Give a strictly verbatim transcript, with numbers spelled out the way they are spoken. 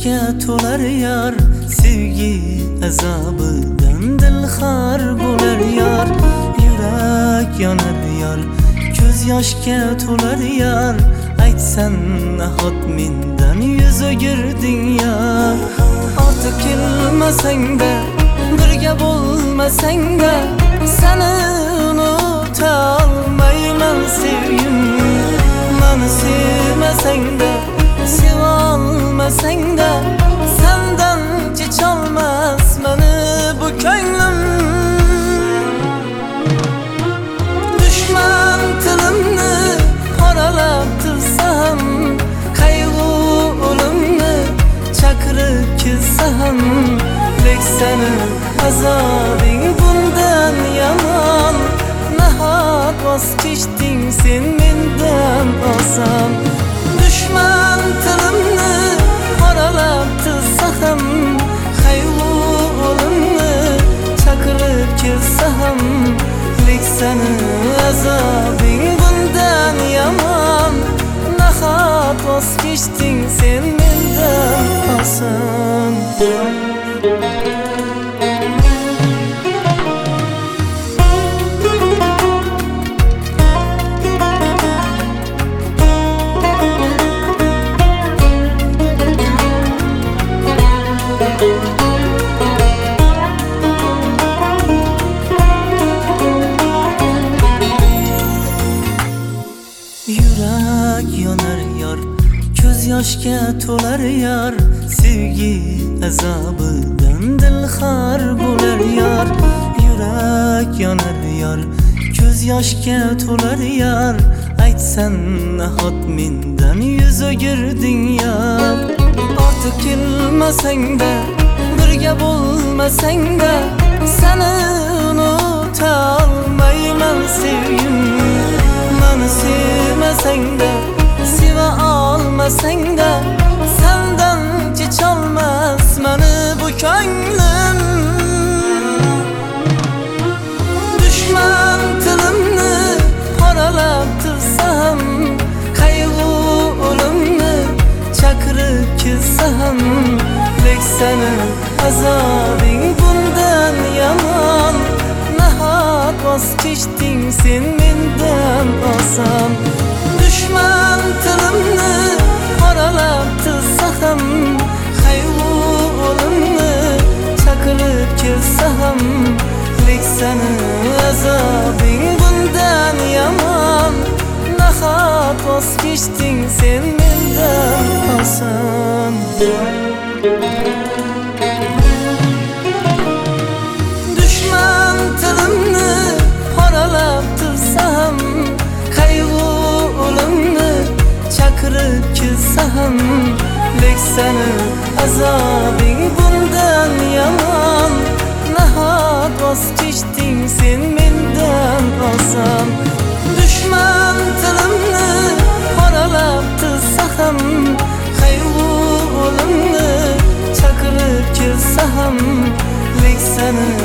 yoshga to'lar yar, sevgi azobidan dil xor bo'lar yar. Yurak yonar yar, ko'z yoshga to'lar yar, aytsan nahot mendan yuz o'girding yar. Ortiq kelmasang-da, birga bo'lmasang-da, seni unuta olmayman sevgim. Meni sevmasang-da, seva olmasang-da, sendan kecholmas meni bu ko'nglim. Dushman tilimni qoralab tursam, qayg'u o'limni chaqirib kelsam, lek seni azobing bundan yomon. Nahot voz kechding sen mendan oson. Dushman tilimni qoralab tursam, qayg'u o'limni chaqirib kelsam, lek seni azobing bundan yomon. Nahot voz kechding sen mendan oson. Yurak yonar yar, ko'z yoshga to'lar yar, sevgi azobidan dil xor bo'lar yar. Yurak yonar yar, ko'z yoshga to'lar yar, aytsan nahot mendan yuz o'girding yar. Ortiq kelmasang-da, birga bo'lmasang-da, seni unuta olmayman sevgim. Meni sevmasang-da, seva olmasang-da, sendan kecholmas meni bu ko'nglim. Dushman tilimni qoralab tursam, qayg'u o'limni chaqirib kelsam, lek seni azobing bundan yomon. Nahot voz kechding sen mendan oson. Dushman tilimni qoralab tursam, qayg'u o'limni chaqirib kelsam, lek seni azobing bundan yomon. Nahot voz kechding sen mendan oson. Dushman tilimni qoralab tursam, qayg'u o'limni chaqirib kelsam, lek seni azobing bundan yomon. Nahot voz kechding sen mendan oson. Dushman tilimni qoralab tursam, qayg'u o'limni chaqirib kelsam, lek seni